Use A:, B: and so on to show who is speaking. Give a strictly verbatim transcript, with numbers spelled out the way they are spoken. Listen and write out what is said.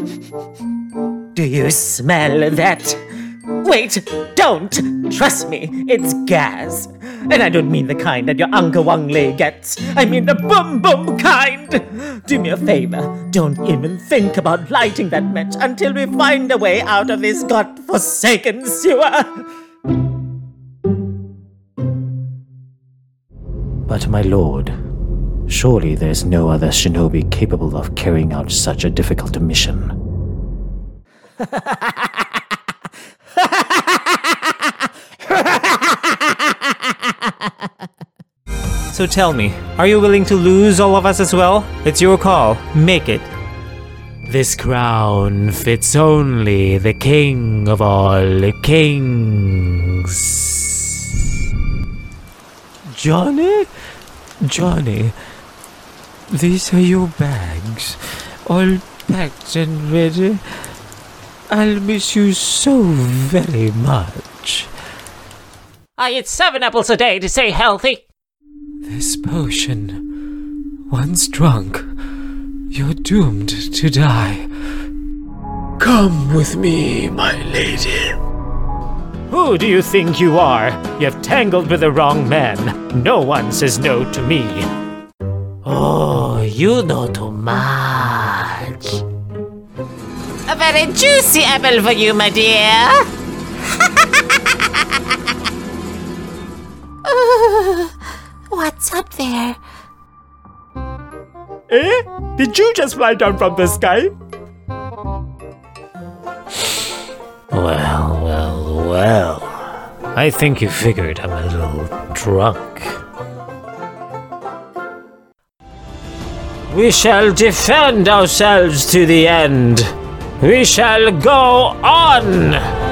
A: Do you smell that? Wait, don't! Trust me, it's gas. And I don't mean the kind that your Uncle Wang Lei gets. I mean the boom boom kind! Do me a favor, don't even think about lighting that match until we find a way out of this godforsaken sewer!
B: But my lord, surely there's no other shinobi capable of carrying out such a difficult mission.
C: So tell me, are you willing to lose all of us as well? It's your call. Make it. This crown fits only the king of all kings. Johnny? Johnny, these are your bags, all packed and ready. I'll miss you so very much.
A: I eat seven apples a day to stay healthy.
C: This potion, once drunk, you're doomed to die. Come with me, my lady. Who do you think you are? You've tangled with the wrong man. No one says no to me.
A: Oh, you know too much. A very juicy apple for you, my dear. uh, what's up there?
C: Eh? Did you just fly down from the sky? Well, well, well. I think you figured I'm a little drunk. We shall defend ourselves to the end. We shall go on!